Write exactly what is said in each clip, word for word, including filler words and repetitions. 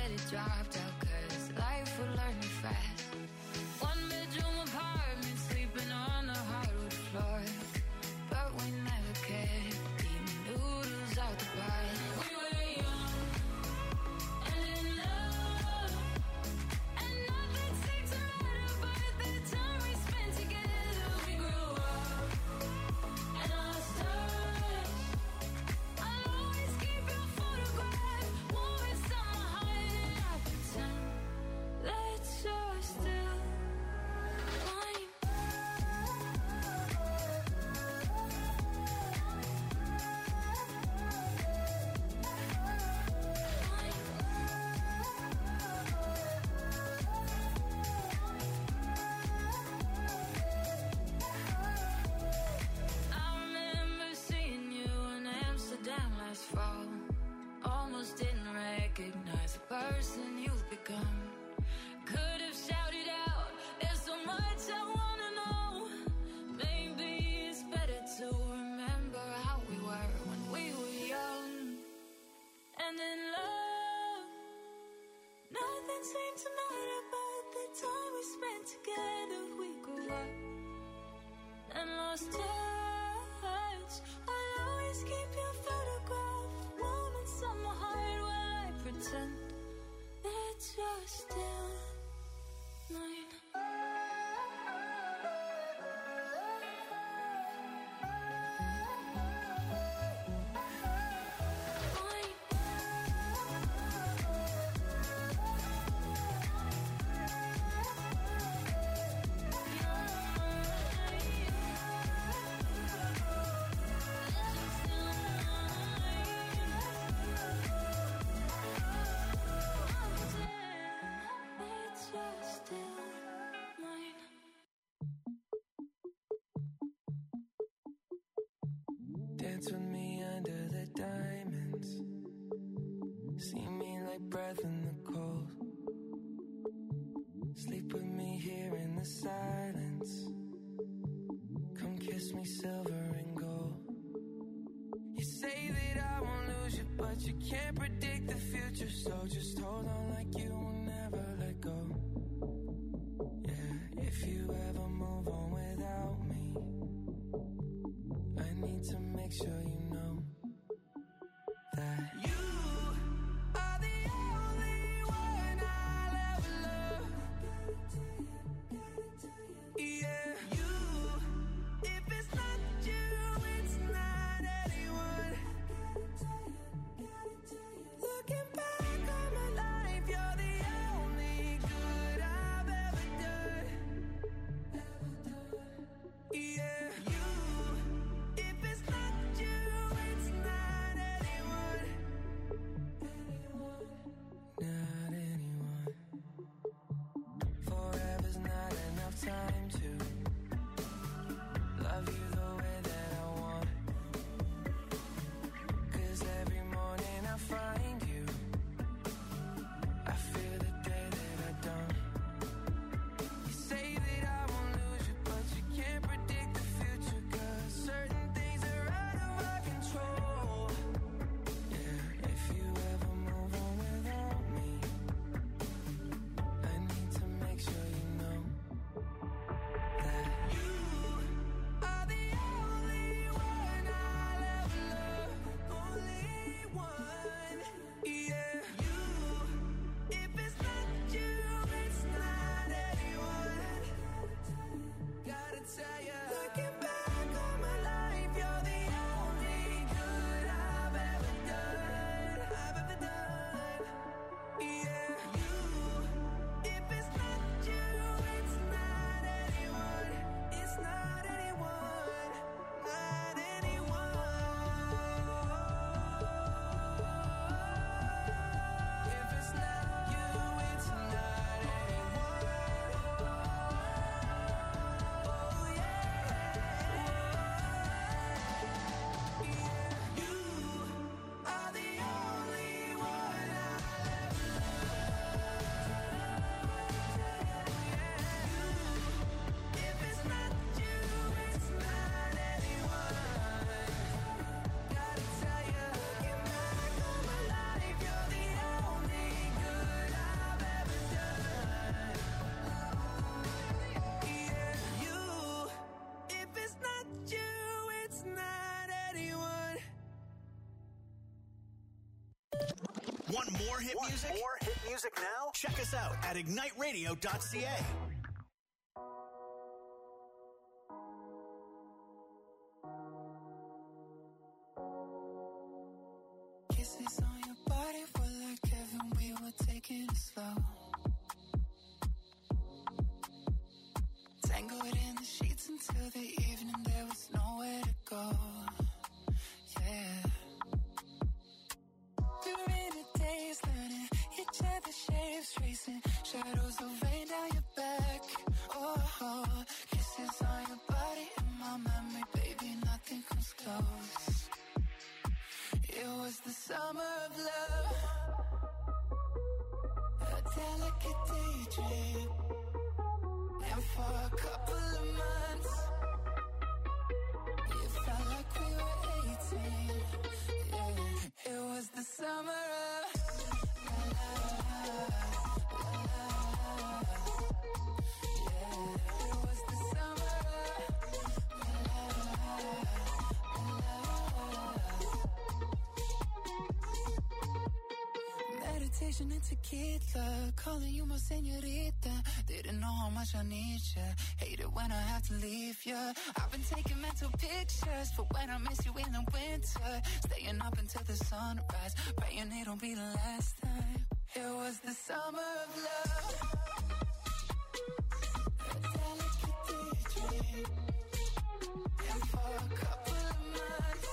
that it dropped out, cause life will learn you fast. One bedroom apartment, sleeping on the hardwood floor, but we never cared, eating noodles out the bar. We were young and in love, and nothing seemed to matter but the time we spent together. We grew up and lost touch. I'll always keep your photograph warm inside my heart, and I pretend that you're still mine. I remember seeing you in Amsterdam last fall. Almost didn't recognize the person you've become. Could have shouted out, there's so much I wanna know. Maybe it's better to remember how we were when we were young and in love. Nothing seemed to matter but the time we spent together. We grew up and lost touch. I'll always keep your photograph warm inside my heart while I pretend that you're still mine. Dance with me under the diamonds. See me like breath in the cold. Sleep with me here in the silence. Come kiss me silver and gold. You say that I won't lose you, but you can't predict the future. So just hold on like you will never let go. Yeah, if you ever move on without me, I need to make sure you know that you are the only one I'll ever love. Yeah, you, if it's not you, it's not anyone. Looking back on my life, you're the only good I've ever done. Yeah, you, if it's not you, more hit Want music? more hit music now? Check us out at ignite radio dot c a. Kisses on your body were like heaven, we were taking it slow. Tangled in the sheets until the evening, there was nowhere to go. Yeah. We were in a daze, learning each other's shapes, tracing shadows of rain down your back. Oh, oh, kisses on your body in my memory, baby, nothing comes close. It was the summer of love, a delicate daydream. And for a couple of months, it felt like we were eighteen. Yeah, it was the summer of la la la la. Yeah, it was the summer of la la la. Meditation and tequila, calling you my señorita. Didn't know how much I need you. Hate it when I have to leave you. I've been taking mental pictures for when I miss you in the winter. Staying up until the sunrise, praying it'll be the last time. It was the summer of love, a delicate daydream. And for a couple of months,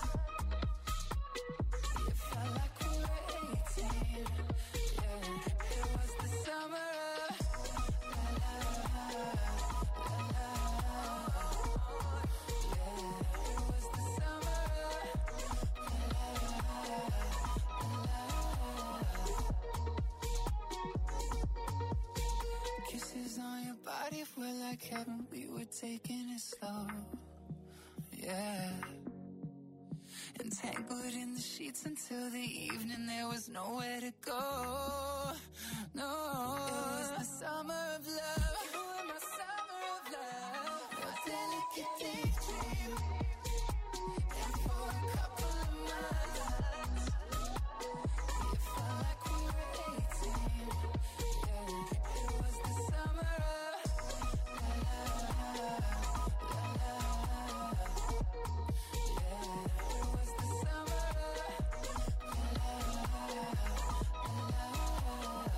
it felt like we were eighteen. Yeah, it was the summer of body were like heaven, we were taking it slow. Yeah. Entangled in the sheets until the evening, there was nowhere to go. No. It was the summer of love. You were my summer of love. A delicate daydream. And for a couple of months, it felt like we were eighteen. Yeah. It was the summer of la la la la. Yeah. It was the summer of la la la la.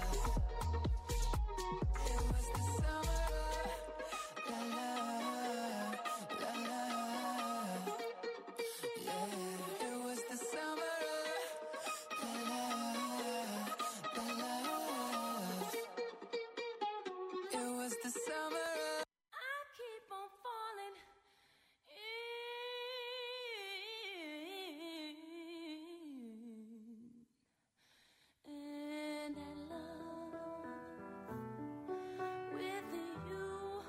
It was the summer of la la la la. Yeah. It was the summer of la la la la. It was the summer of I keep on falling in, and I love with you.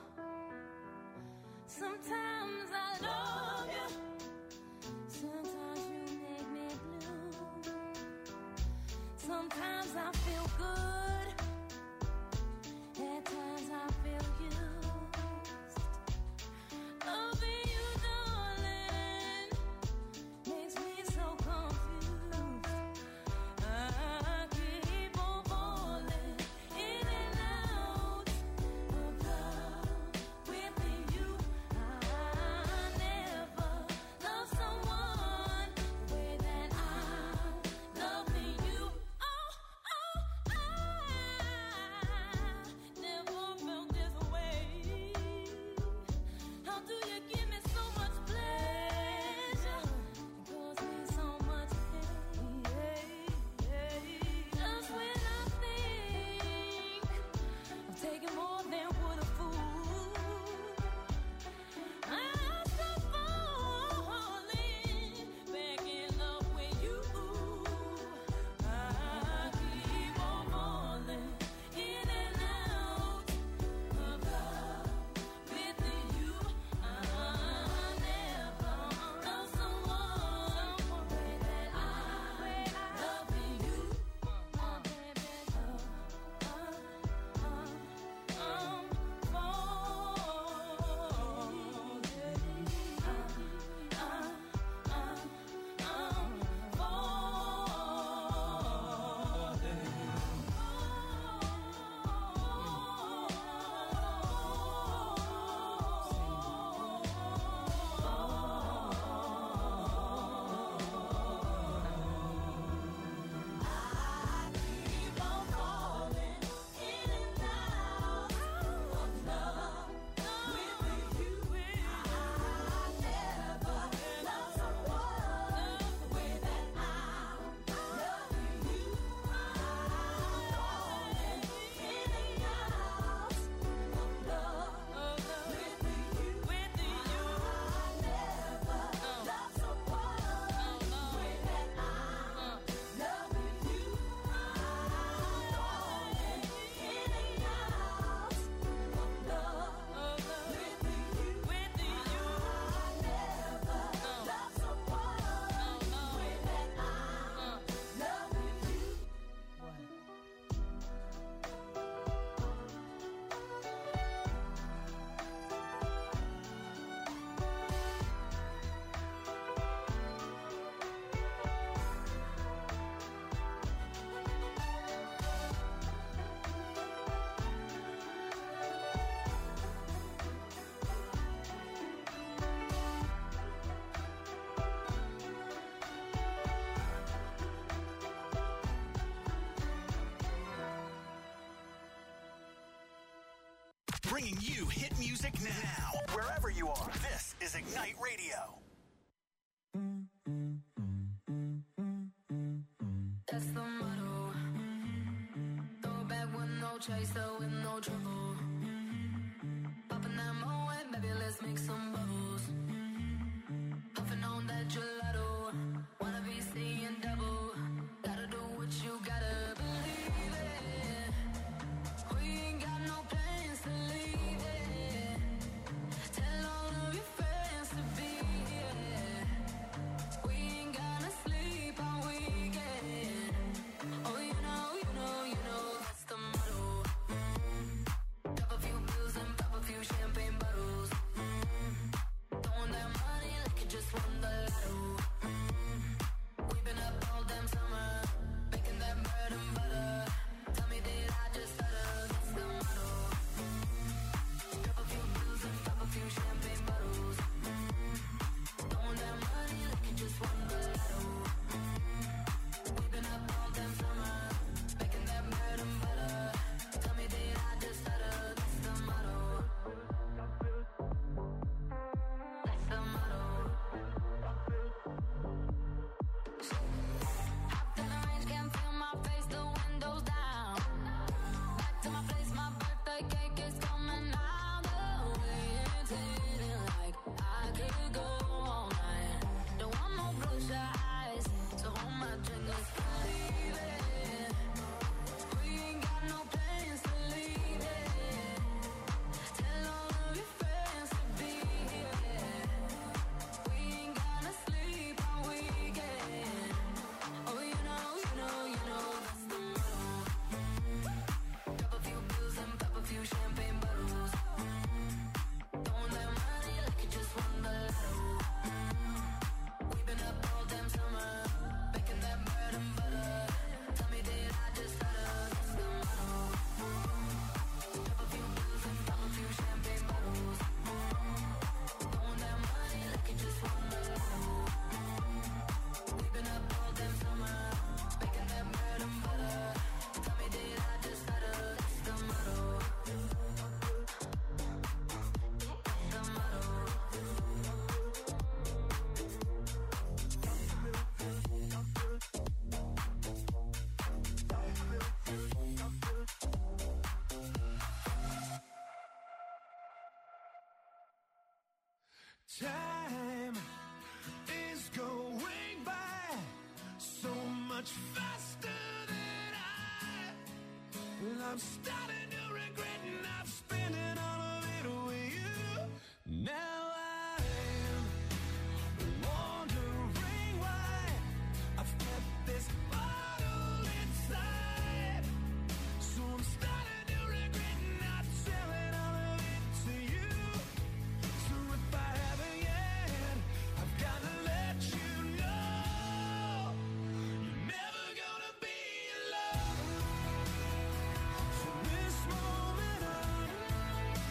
Sometimes I love you, sometimes you make me blue. Sometimes I feel good, at times I feel used. Loving you, darling, makes me so confused. I keep on falling in and out of love with you. I bringing you hit music now. Wherever you are, this is Ignite Radio. That's the motto. Throw it back with no chaser, with no trouble. Popping that Moet, baby, let's make some bubbles. Puffing on that gelato. Wanna be seeing double. Gotta do what you gotta believe it. We ain't got no plans to leave it. Tell all of your friends to be here. We ain't gonna sleep all weekend. Oh, you know, you know, you know, that's the motto. Mm-hmm. Drop a few pills and pop a few champagne bottles. Mm-hmm. Throwing that money like you just won the lotto. Mm-hmm. We've been up all damn summer, making that bread and butter. Tell me, did I just stutter? That's the motto. Mm-hmm. Drop a few pills and pop a few champagne bottles. Mm-hmm. Throwing that money like you just won the lotto. Mm-hmm. We've been up all damn summer, making that bread and butter. Tell me, did I just stutter? That's the motto. That's the motto. Hopped in the range, can't feel my face, the windows down. Back to my place, my birthday cake is coming out. The way it's hitting like I could go all night. Don't want no bloodshot eyes, so hold my drink, let's believe it. We ain't got no plans to leave it. Tell all of your friends to be here. We ain't gonna sleep all weekend. Oh, you know, you know, you know, that's the motto. Mm-hmm. Drop a few bills and pop a few champagne bottles. Mm-hmm. Throwing that money like you just won the lotto. Mm-hmm. We've been up all damn summer, making that bread and butter. Tell me, did I just stutter? That's the motto. Mm-hmm. Drop a few bills and pop a few champagne bottles. Mm-hmm. Throwing that money like you just won the lotto. Mm-hmm. We've been up all damn summer, making that bread and butter. Tell me, did I just stutter? That's the motto. That's the motto. Time is going by so much faster than I. Well, I'm starting to regret not spending all of it with you. Now I'm wondering why I've kept this bottle inside. So I'm starting to regret not selling all of it to you. So if I haven't yet, I've gotta let you know you're never gonna be alone. From this moment on,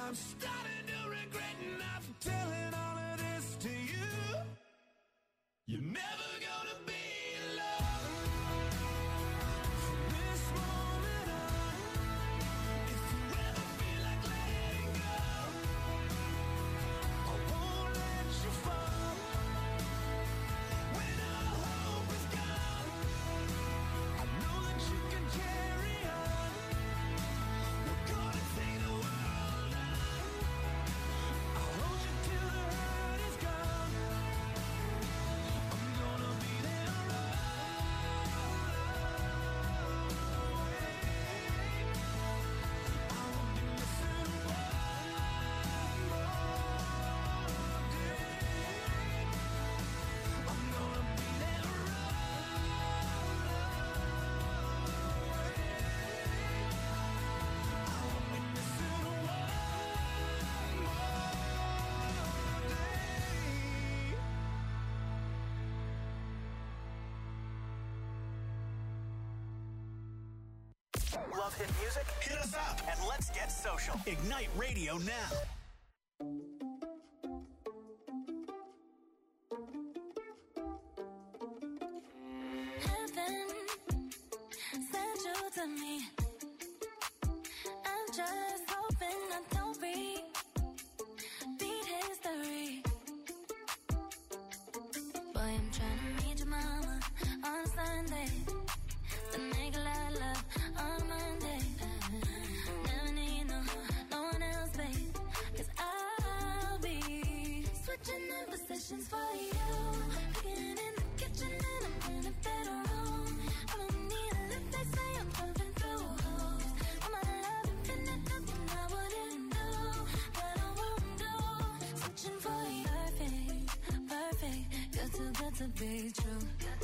I'm starting to regret not telling all of this to you. You're never gonna be alone from this moment on. If you ever feel like letting go, I won't let you fall. When all hope is gone, I know that you can carry on. We're gonna take the world on. I'll hold you till the hurt is gone. I'm gonna be there always. I won't be missing one more day. I'm gonna be there I won't be missing one more day. Love hit music? Hit us up and let's get social. Ignite Radio now. Heaven sent you to me. I'm just hoping I don't repeat history. Boy, I'm trying to meet your mama on Sunday. Then make a lot of love on Monday. Never need no, no one else, babe. Cause I'll be switching in positions for you. Cooking in the kitchen and I'm in the bedroom. I don't need a lift, they say I'm pumping through holes. I'm a love infinite, nothing I wouldn't do, that I won't do. Switching for you, perfect, perfect. You're too good to be true.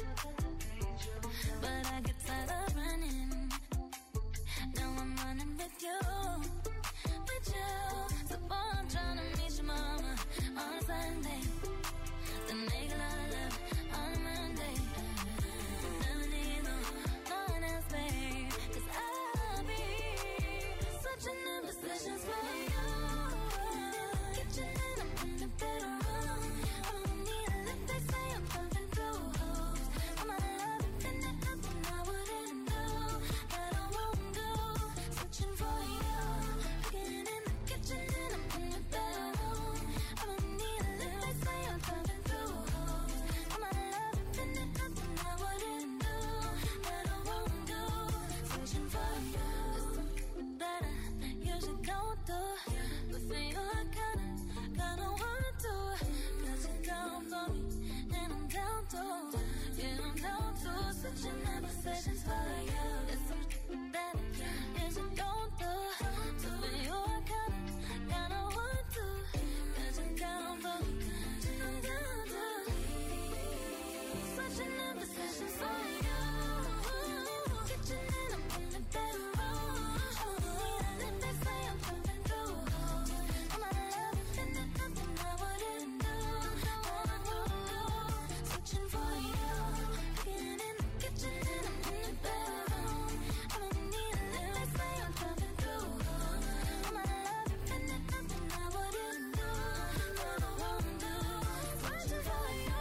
But I get tired of running. Now I'm running with you, with you. So boy, I'm trying to meet your mama on Sunday. Then make a lot of love on Monday. Never need no, no one else, babe. Cause I'll be switching in positions for you. Kitchen and I'm in the bedroom. I don't need a lift, they say I'm pumping through holes. I'm a love infinite, nothing I wouldn't do, that I won't do. Switching for you. Cooking in the kitchen and I'm in the bedroom. I don't need a lift, they say I'm pumping through holes. I'm a love infinite, nothing I wouldn't do, that I won't do. Switching for you. That I usually don't do, but for you I kinda, kinda want to. Cause you're down for me, and I'm down too. Yeah, I'm down to switching my positions for you. It's something that I usually don't do, but for you I kinda, kinda want to. Cause you're down for me, and I'm down too. Switching my positions for you. Kitchen and I'm in the bedroom. If they say I'm pumping through holes, I'm a love infinite, nothing I wouldn't do, that I won't do. Switching for you. Cooking in the kitchen and I'm in the bedroom. I don't need a lift, they say I'm pumping through holes. I'm a love infinite, nothing I wouldn't do, that I won't do. Switching for you.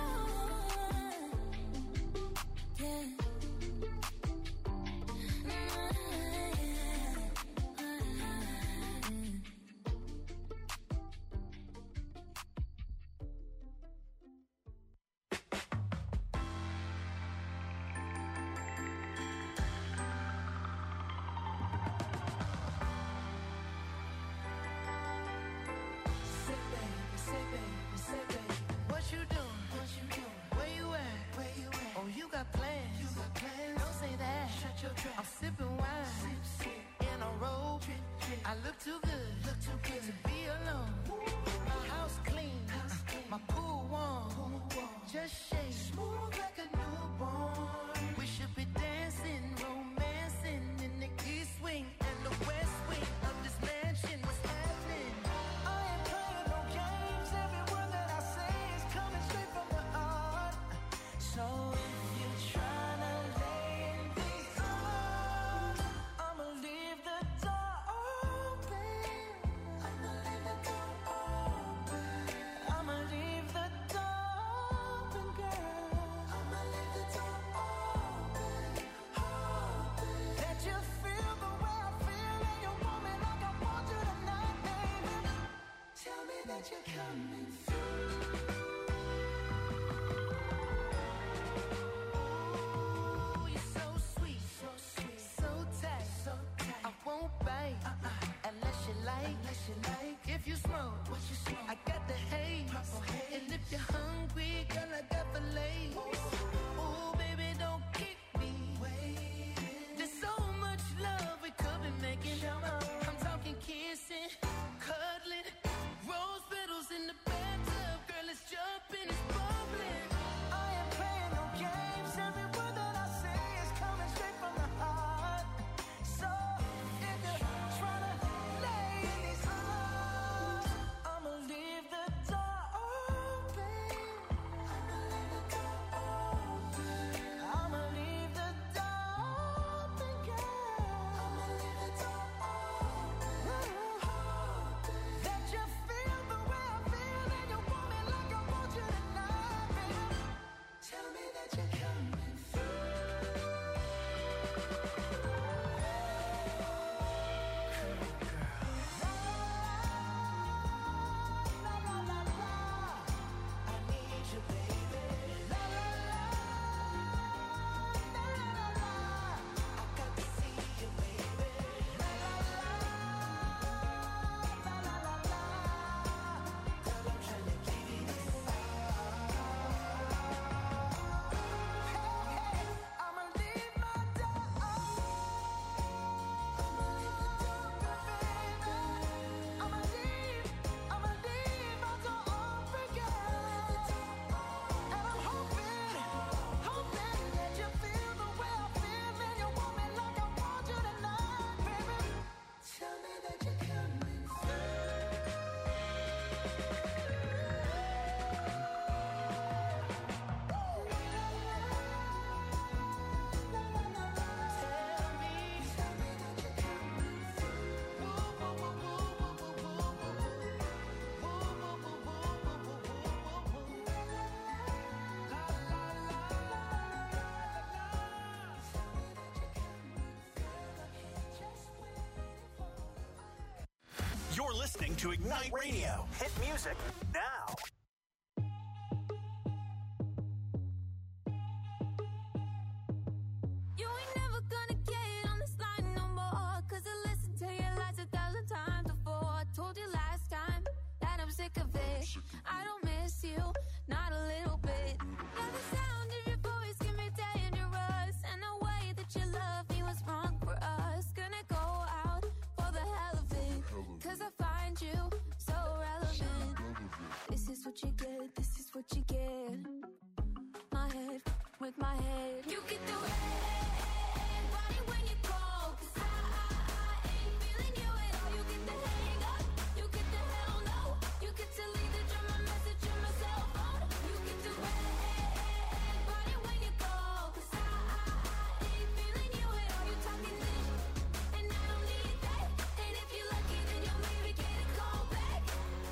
Yeah. Say baby, say baby, say baby, what you doing? What you doing? Where you at? Where you at? Oh, you got plans? You got plans? Don't say that. Shut your trap. I'm sipping wine, sip, sip. In a robe. Trip, trip. I look too good, look too good to be alone. My house clean, house clean. My pool warm, pool warm. Just shake smooth like a newborn. We should be dancing, romancing in the east wing and the west wing of this mansion. What's happening? I ain't playing no games. Every word that I say is coming straight from the heart. So if you're trying to lay in these arms, I'ma leave the door open. I'ma leave listening to Ignite Radio. Hit music now. You ain't never gonna get on this line no more, 'cause I listened to your lies a thousand times before. I told you last time that I'm sick of it. I don't miss you, not a little bit. Yeah, the sound of your voice can be dangerous, and the way that you love me was wrong for us. Gonna go out for the hell of it, 'cause I find you so relevant. This is what you get, this is what you get. My head with my head. You get the red body when you call, 'cause I, I, I ain't feeling you at all. You get the hang up, you get the hell no. You get to leave the drama message in my cell phone. You get the red body when you call, 'cause I, I, I ain't feeling you at all. You talking this, and I don't need that. And if you're lucky, then you'll maybe get a call back.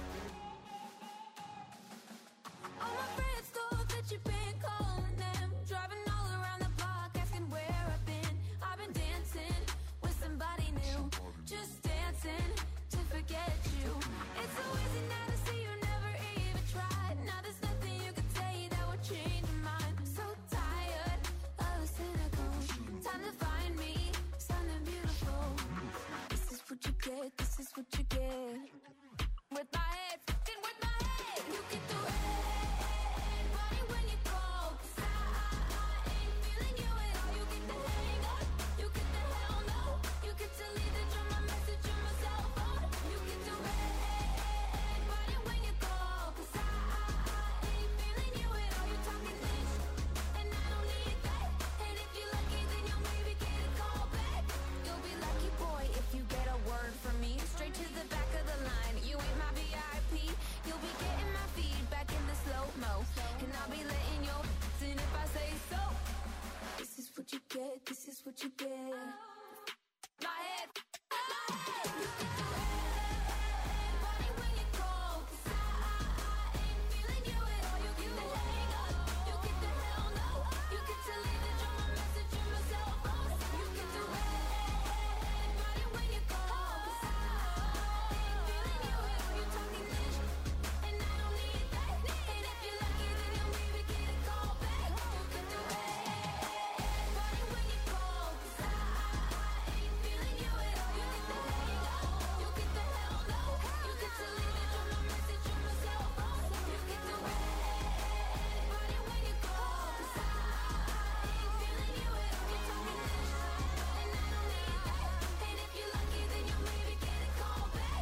All my friends thought that you've been calling them, driving all around the block, asking where I've been. I've been dancing with somebody new, just dancing to forget you. It's so easy now to see you never even tried. Now there's nothing you can say that would change your mind. So tired of the cynical. Time to find me something beautiful. This is what you get, this is what you get. With my head, fucking with my head. You get the red body when you call, 'cause I, I, I ain't feeling you at all. You get the hang up, you get the hell no. You get to leave the drama message on my cell phone. You get the red body when you call, 'cause I, I, I ain't feeling you at all. You talking this, and I don't need that. And if you're lucky, then you'll maybe get a call back. You'll be lucky, boy, if you get a word from me. Straight to the back of the line. You ain't my V I P. You'll be getting my feedback in the slow-mo, and I'll be letting your in if I say so. This is what you get, this is what you get. My head, my head. You get the red body when you call, 'cause I, I, I ain't feeling you at all. You get the hang up, you get the hell no. You get to leave the drama message in my cell phone. You get the red body when you call, 'cause I, I ain't feeling you at all. You talking this, and I don't need that. And if you're lucky, then you'll maybe get a call back. You get the red body when you call, 'cause I, I ain't feeling you at all. You get the hang up, you get the hell no. You get to leave the drama message on my cell phone. You get the red body when you call, 'cause I, I ain't feeling you at all. You talking this, and I don't need that. And if you're lucky, then you'll maybe get a call back.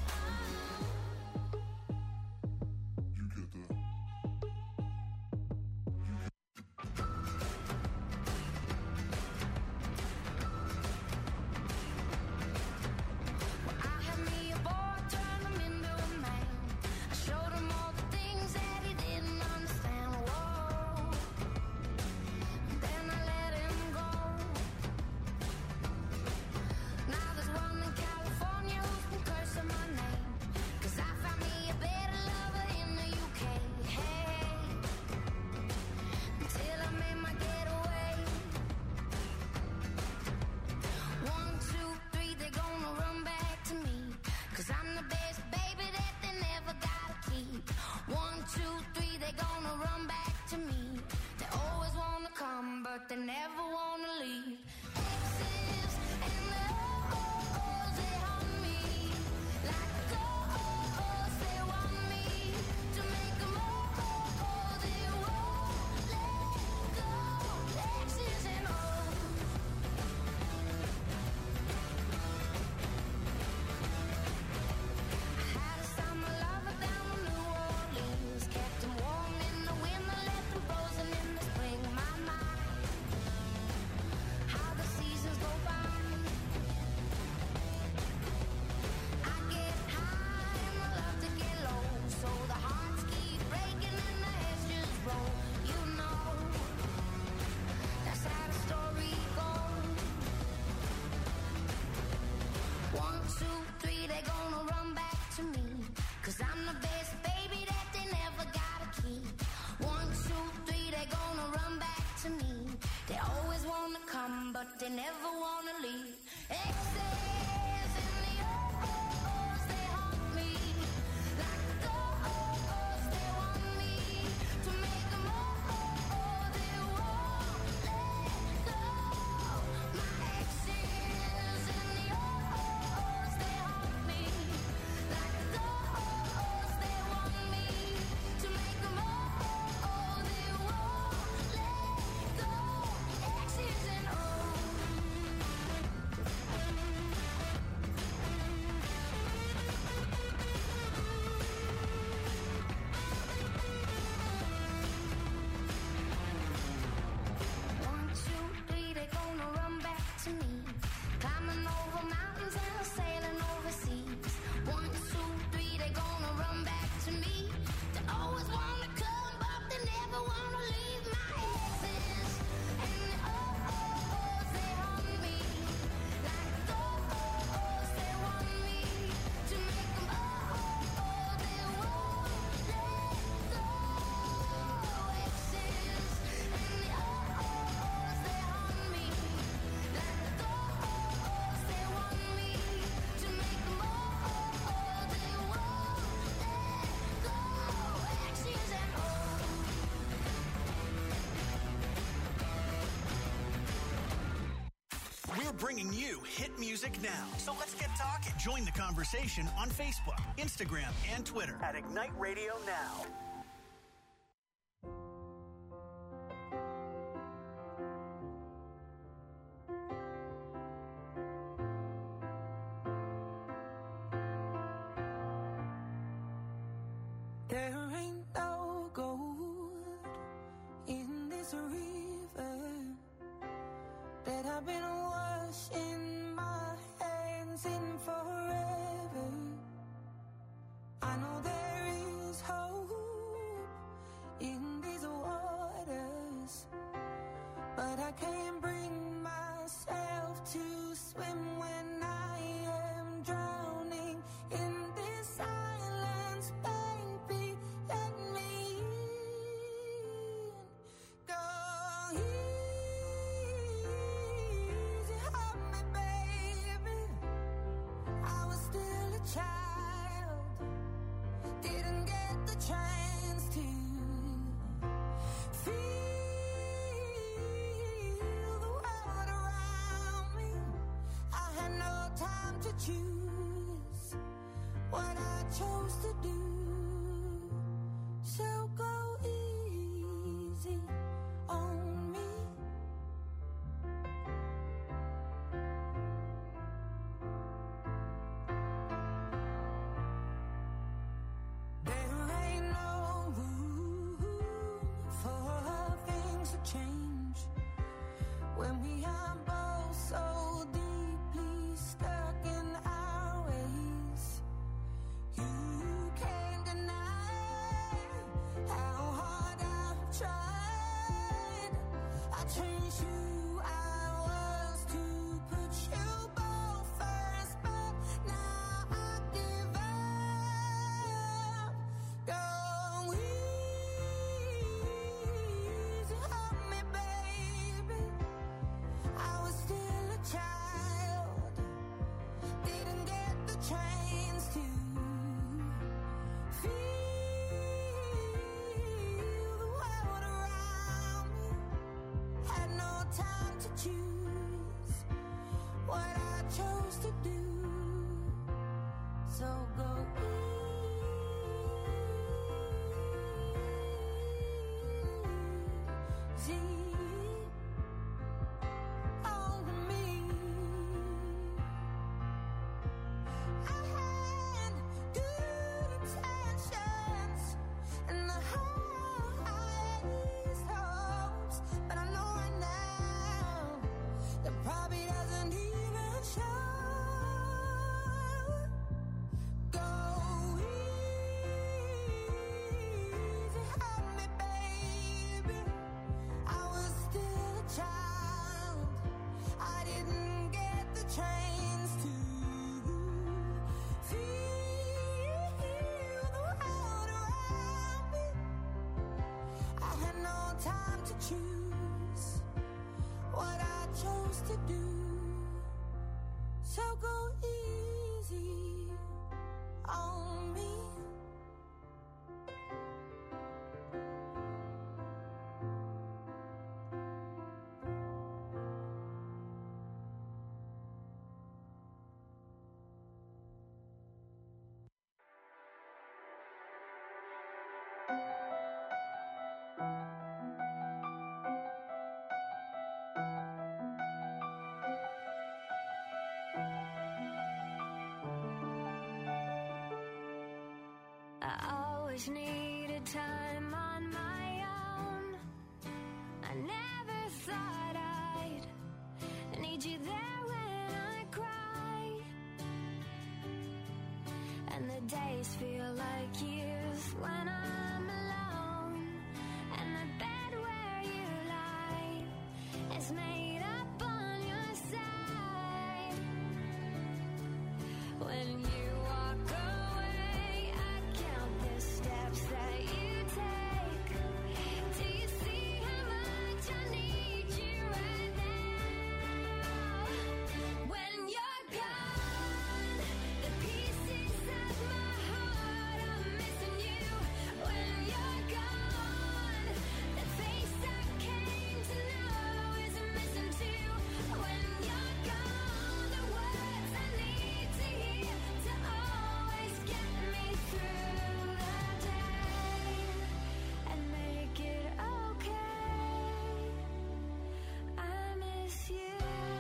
You get that. I had me a boy, turned him into a man. I showed him all the things that he didn't understand. Whoa. Then I let him go. Now there's one in California who's been cursing my name, 'cause I found me a better lover in the U K. Hey, until I made my getaway. One, two, three, they're gonna run back to me, 'cause I'm the best baby that they never gotta keep. One, two, three, they're gonna run back to me. They always wanna come, but they never wanna leave. Exes and the oh-ohs, they haunt me. Like the oh-ohs, they want me to make them oh-oh, they won't let go. Exes and O's. I had a summer lover down in New Orleans, kept him warm in the winter, left him frozen in the spring. My mind, how the seasons go by. I get high and I love to get low, so the hearts keep breaking and the heads just roll. You know, that's how the story goes. One, two, three, they're gonna run back to me, 'cause I'm the best baby that they never gotta keep. One, two, three, they're gonna run back to me. They always wanna come, but they never wanna leave. Exes and the oh-ohs, they haunt me. We're bringing you hit music now. So let's get talking. Join the conversation on Facebook, Instagram, and Twitter at Ignite Radio Now. There ain't no gold in this river that I've been washing my hands in forever. I know there is hope in these waters, but I can't bring myself to swim when I am drowning in this silence. Baby, let me in. Go easy on me, baby. I was still a child, didn't get the chance to feel the world around me. I had no time to choose what I chose to do. So go easy on me. There ain't no room for things to change when we are both so deeply stuck in our ways. You can't deny how hard I've tried. I changed who I was to put you both first, but now I give up. Go easy on me, baby. I was still a child, didn't get the chance to feel the world around me. Had no time to choose what I chose to do. So go easy on me. I had good intentions and the highest hopes, but I know right now that probably doesn't even show. Go easy on me, baby. I was still a child, I didn't get the chance to feel the world around me. I had no time to choose what I chose to do. So go easy on me. I always needed time on my own. I never thought I'd need you there when I cry. And the days feel like years when I'm alone. And the bed where you lie is made up on your side. When you walk away, I count the steps that you take. Do you see how much I need you right now? When you're gone, the pieces of my heart are missing you. When you're miss you.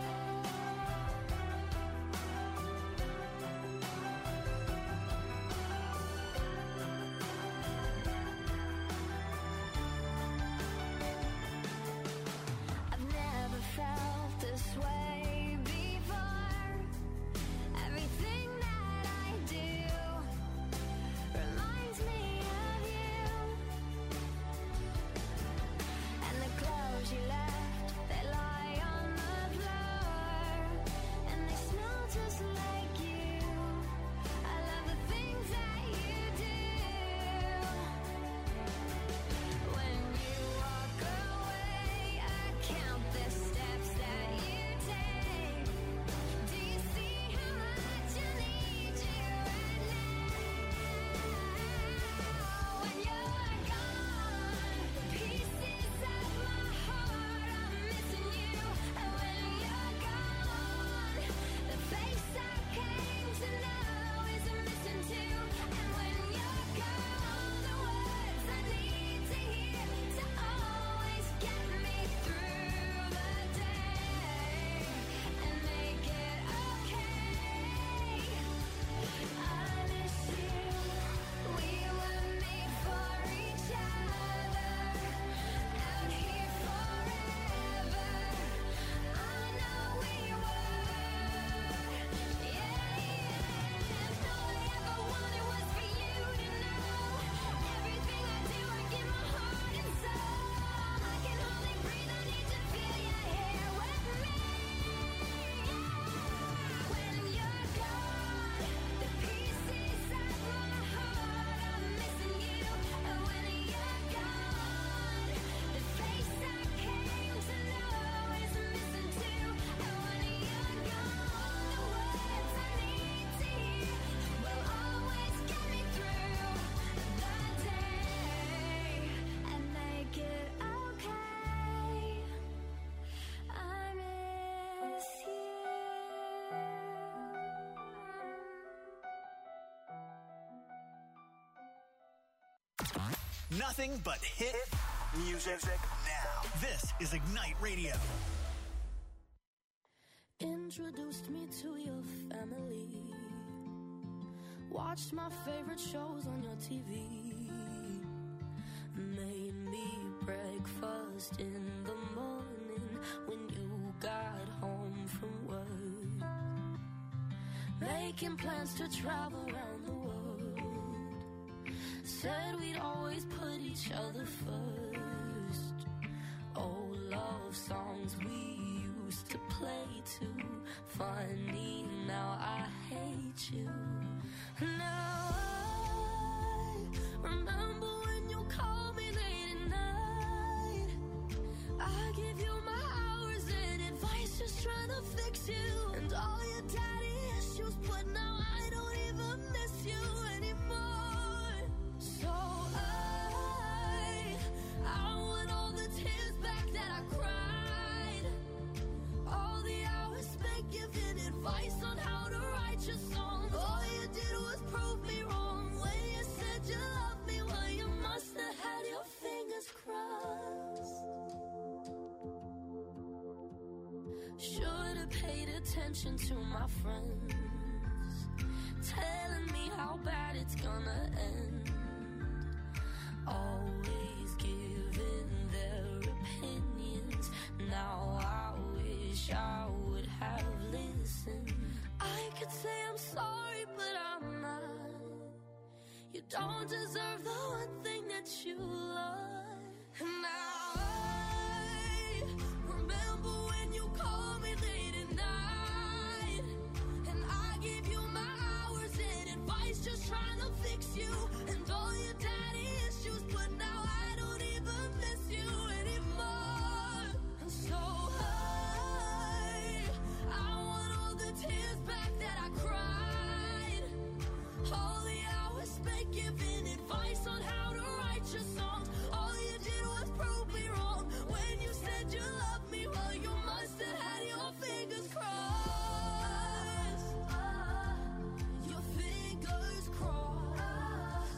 I've never felt this way before. Everything that I do reminds me of you. And the clothes you left, they lie on the floor, and they smell just like you. I love the things that you do. When you walk away, I count the steps that you take. Do you see how much I need you right now? When you're gone, the pieces of my heart, I'm missing you. And when you're gone, the face I came to know is missing too. And when you're gone, the words I need to hear to always get me through the day and make it okay. I miss you. We were made for each other, out here forever. I know we were. Yeah, yeah. And all I ever wanted was for you to know. Everything I do, I give my heart and soul. I can hardly breathe, I need to feel you here with me. When you're gone, the pieces of my heart, I'm missing you. And when you're gone, the face I came to know is missing too. And when you're gone, the words I need to hear will always get me through the day and make it okay. I miss you. Nothing but hit music now. This is Ignite Radio. Introduced me to your family. Watched my favorite shows on your T V. Made me breakfast in the morning when you got home from work. Making plans to travel around the world. Said we'd always put each other first. Old love songs we used to play too. Funny, now I hate you. Now I remember when you called me late at night. I give you my hours and advice, just trying to fix you. And all your daddy issues, but now I don't even miss you anymore. So I, I want all the tears back that I cried. All the hours spent giving advice on how to write your songs. All you did was prove me wrong when you said you loved me. Well, you must have had your fingers crossed. Should have paid attention to my friends, telling me how bad it's gonna end. Always giving their opinions. Now I wish I would have listened. I could say I'm sorry, but I'm not. You don't deserve the one thing that you love. And now I remember when you called me late at night, and I gave you my hours and advice, just trying to fix you. And all your daddy issues, but now I don't even miss you anymore. And so I, I want all the tears back that I cried. All the hours spent giving advice on how to write your songs. All you did was prove me wrong when you said you loved me. Well, you must have had your fingers crossed. Your fingers crossed.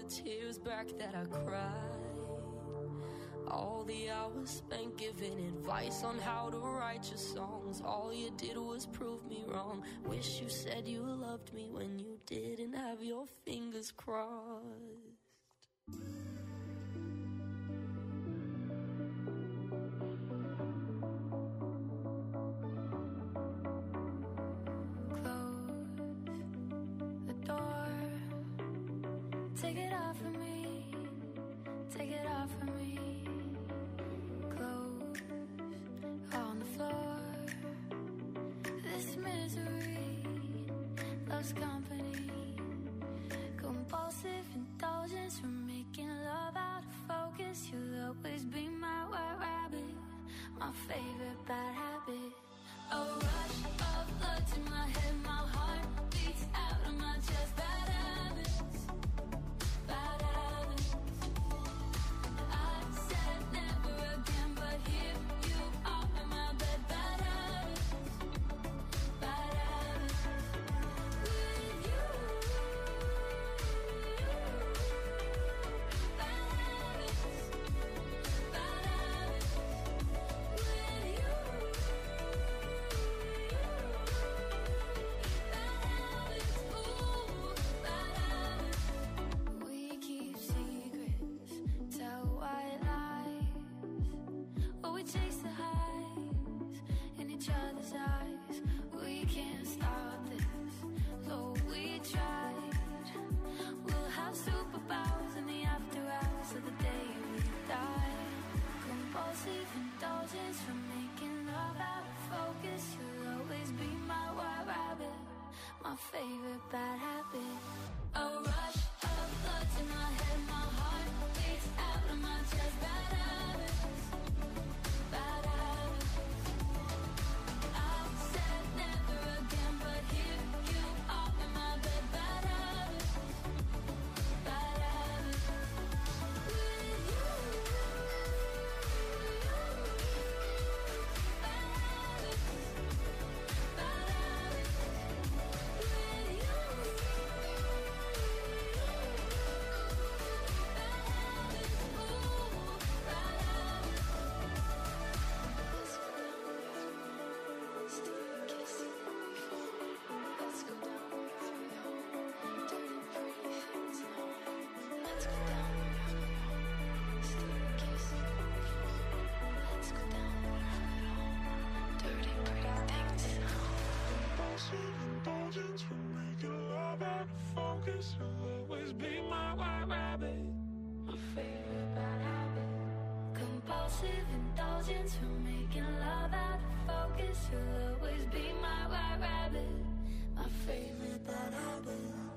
the tears back that I cried, all the hours spent giving advice on how to write your songs. All you did was prove me wrong. Wish you said you loved me when you didn't have your fingers crossed. Take it off of me, take it off of me. Clothes on the floor. This misery loves company. Compulsive indulgence from making love out of focus. You'll always be my white rabbit, my favorite bad habit. A rush of blood to my head, my heart beats out of my chest. Bad habits. Bad habits. I said never again, but here you are in my bed. Bad habits. Bad habits. With you. Bad habits. Bad habits. With you. Bad habits. Ooh, bad habits. We keep secrets, tell white lies, while we chase the highs in each other's eyes. We can't stop this, though we tried. We'll have superpowers in the after hours of the day we die. Compulsive indulgence from making love out of focus. You'll always be my white rabbit, my favorite bad habit. A rush of blood to my head, my heart beats out of my chest. Bad habits, bad habits. I said never again, but here you are in my bed. Bad habits, bad habits. With you, bad habits, bad habits. With you. Indulgence from making love out of focus. You'll always be my white rabbit, my favorite bad habit. Compulsive indulgence from making love out of focus. You'll always be my white rabbit, my favorite bad habit.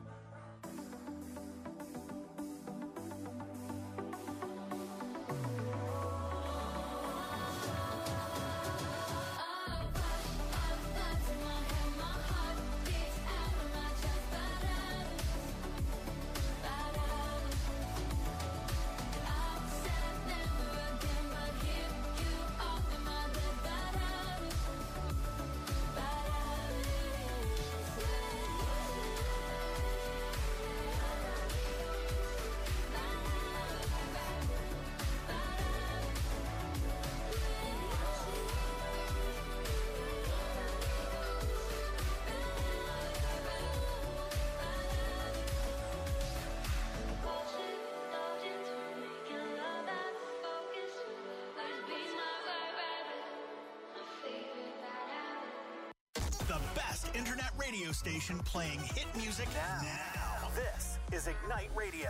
The best internet radio station playing hit music now. now. This is Ignite Radio.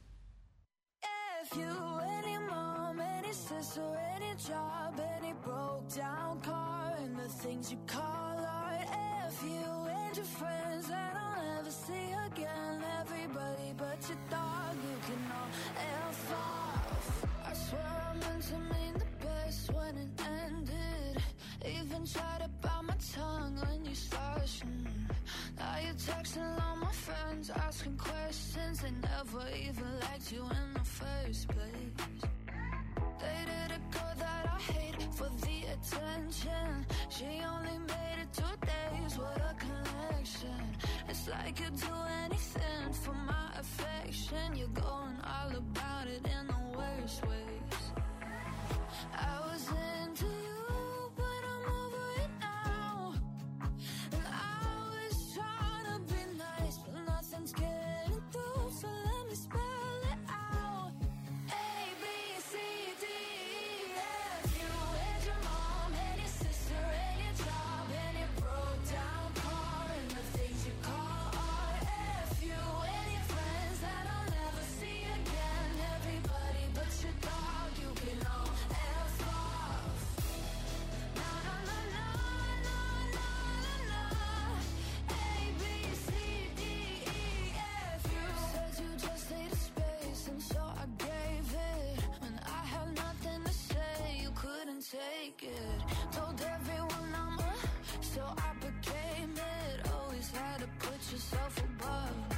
If you, any mom, any sister, any job, any broke down car, and the things you call art. If you and your friends that I'll never see again, everybody but your dog, you can all F off. I swear I meant to mean the best when it ended. Even tried to bite my tongue when you started. Mm. Now you're texting all my friends, asking questions. They never even liked you in the first place. Dated a girl that I hate for the attention. She only made it two days, what a connection. It's like you'd do anything for my affection. affection. You're going all about it in the worst ways. I was into you, but I'm over it now. And I was trying to be nice, but nothing's getting through. So let me spell it out. A, B, C, D, E, F. You and your mom and your sister and your job and your broke down car and the things you call art. F. You and your friends that I'll never see again. Everybody but your dog, you can all F off. Na na na na na na na na. A, B, C, D, E, F. You said you just needed space, and so I gave it. When I had nothing to say, you couldn't take it. Told everyone I'm a, so I became it. Always had to put yourself above me.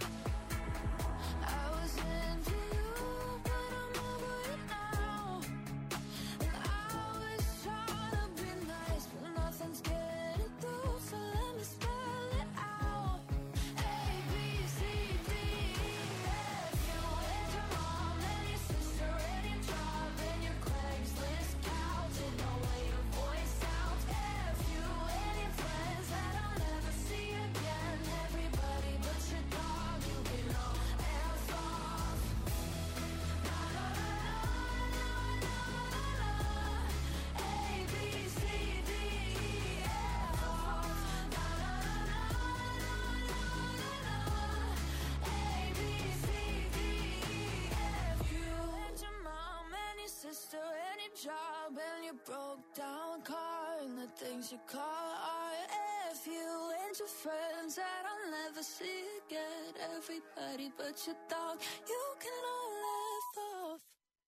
I was into you, but I'm over it now. And I was trying to be nice, but nothing's getting through. So let me spell it out. A, B, C, D, E, F. You and your mom and your sister and your job and your Craigslist couch and no way to voice out. F. You and your friends that I'll never see again. Everybody but your dog, you can all F off. Na na na na na na na. A, B, C, D, E, F off. Na na na na na na na. A, B, C, D, E, F. You and your mom and your sister and your job and your broke down car and the things you call art. F. You and your friends that I'll never see again. Everybody but your dog, you can all F off.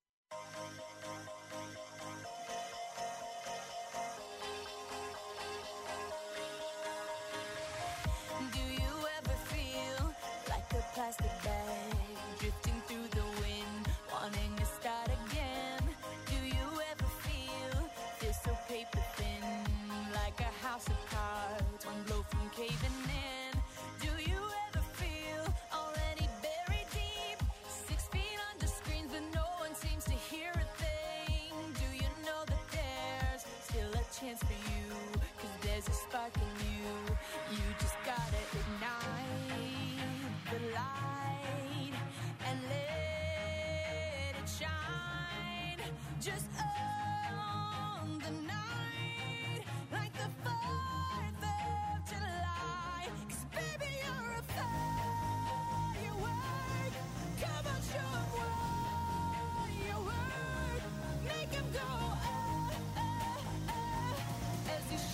Do you ever feel like a plastic bag drifting through the wind, wanting to start again? Do you ever feel this so paper thin, like a house of cards, one blow from caving in? Do you ever feel already buried deep, six feet under screens, but no one seems to hear a thing? Do you know that there's still a chance for you? 'Cause there's a spark in you. You just gotta ignite the light and let it shine. Just on the night, like the fourth of July. 'Cause baby, you're a firework. Come on, show 'em what you work. Make 'em go, oh, oh, oh. As you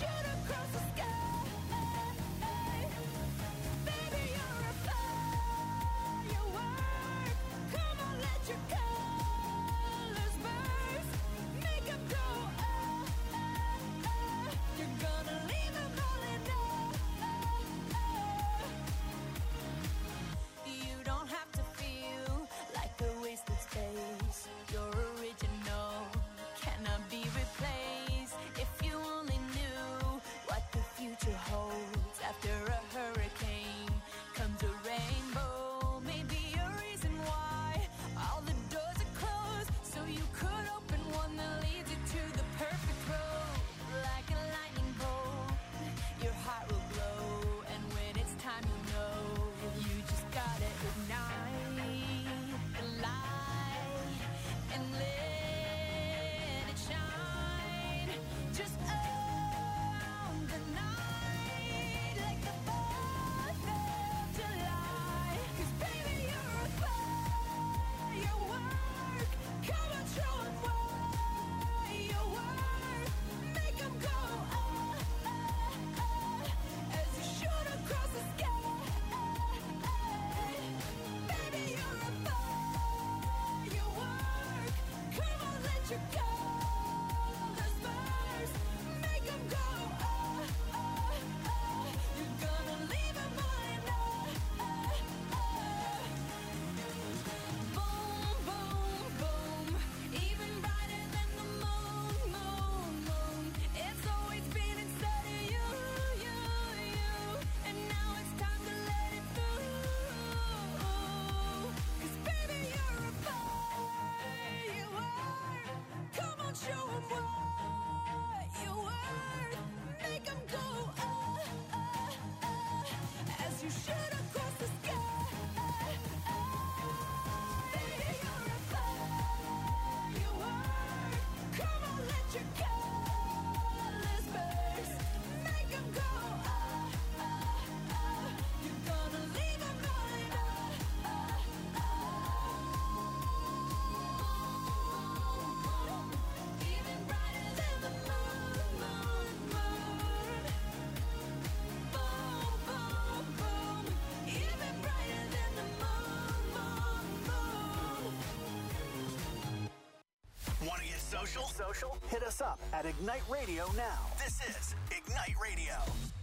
social? Hit us up at Ignite Radio now. This is Ignite Radio.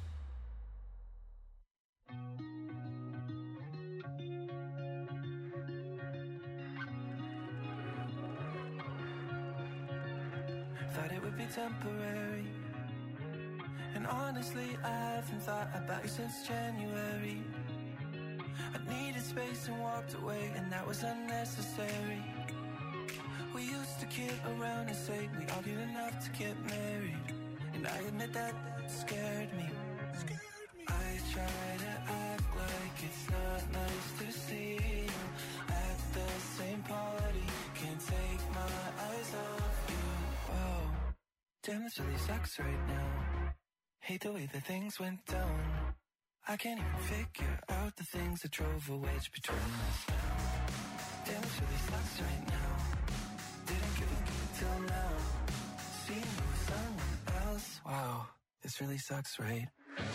Thought it would be temporary, and honestly I haven't thought about you since January. I needed space and walked away, and that was unnecessary. We used to kid around and say we argued enough to get married, and I admit that scared me. I try to act like it's not nice to see you at the same party. Can't take my eyes off you. Whoa, damn, this really sucks right now. Hate the way that things went down. I can't even figure out the things that drove a wedge between us now. Damn, this really sucks right now. Didn't give a good till now. Seeing you with someone else. Wow, this really sucks, right?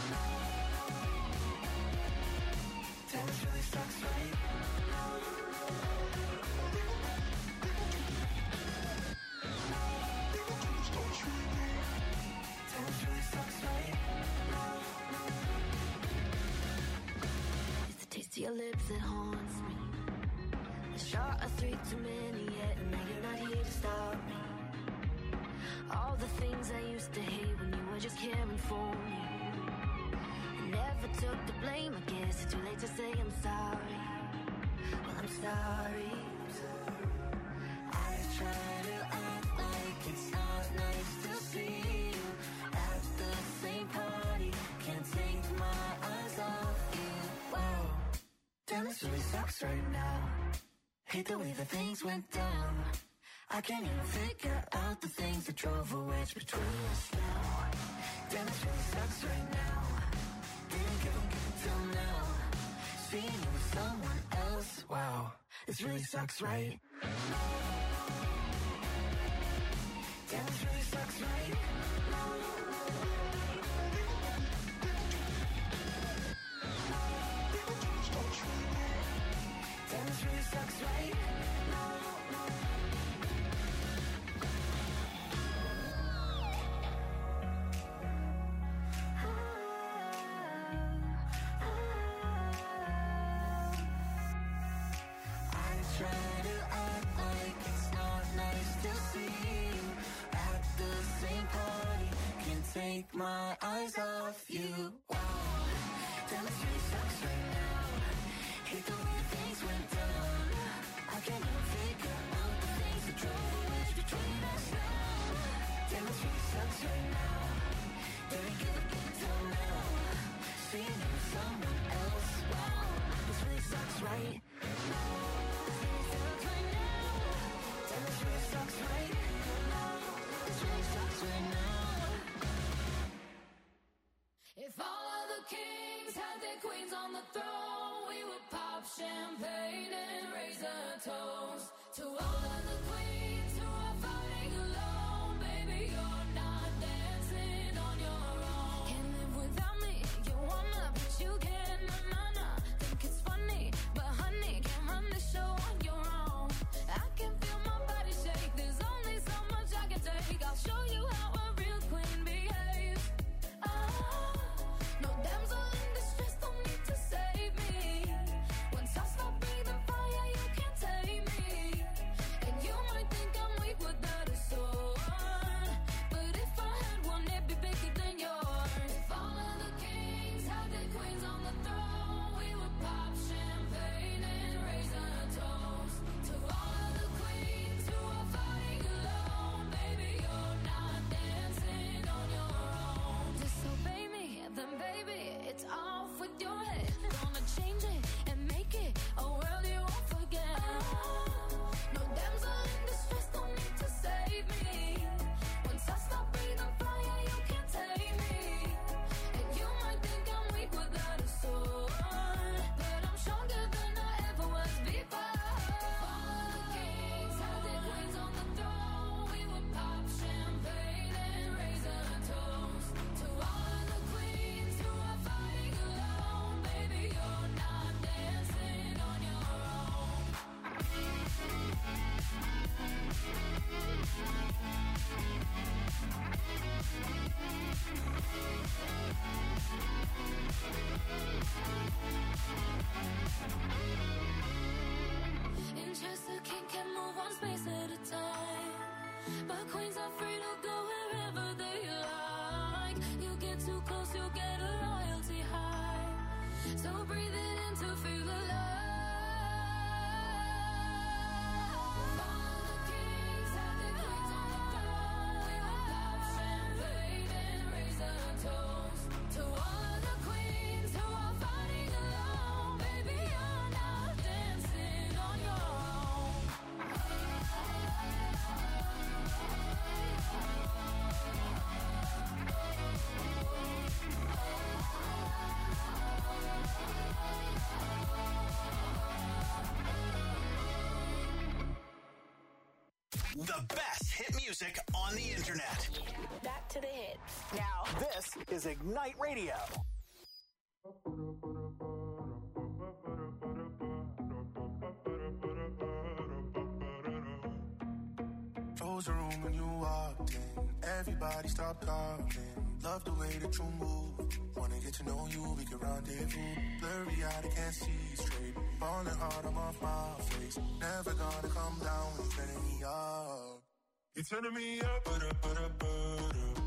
Damn, this really sucks, right? Damn, this really sucks, right? It's the taste of your lips that haunts me. A shot of three too many yet, and now you're not here to stop me. All the things I used to hate when you were just caring for me. I never took the blame, I guess it's too late to say I'm sorry. Well, I'm sorry. I try to act like it's not nice to see you at the same party. Can't take my eyes off you. Whoa, damn, this really sucks right now. Hate the way that things went down. I can't even figure out the things that drove a wedge between us now. Damn, this really sucks right now. Didn't give a good till now. Seeing you with someone else. Wow, this really sucks, right? Damn, this really sucks, right? Damn, this really sucks, right? Take my eyes off you. Wow, damn, this really sucks right now. Hate the way things went down. I can't even figure out the things that drove a wedge between us now. Damn, this really sucks right now. Didn't give a good till now. Seeing you with someone else. Wow, this really sucks right now. This really sucks right now. Damn, this really sucks right now. This really sucks right now. If all of the kings had their queens on the throne, we would pop champagne and raise a toast to all of the queens who are fighting alone. Baby, you're not dancing on your own. Can't live without me, you wanna, but you can't, nah, nah, nah. Think it's funny, but honey, can't run the show on your own. I can feel my body shake, there's only so much I can take. I'll show you how a real queen behaves. Ah, no damsel in distress, don't need to save me. Once I stop breathing fire, you can't take me. And you might think I'm weak without a sword, but if I had one, it'd be bigger too close, you'll get a royalty high. So breathe it in to feel the love. The best hit music on the internet. Back to the hits. Now, this is Ignite Radio. Close the room when you walked in. Everybody stop talking. Love the way that you move. Wanna get to know you, we can rendezvous. Blurry out, I can't see straight. Falling hard, I'm off my face. Never gonna come down when you're turning me up. You're turning me up, but up, but up, but up.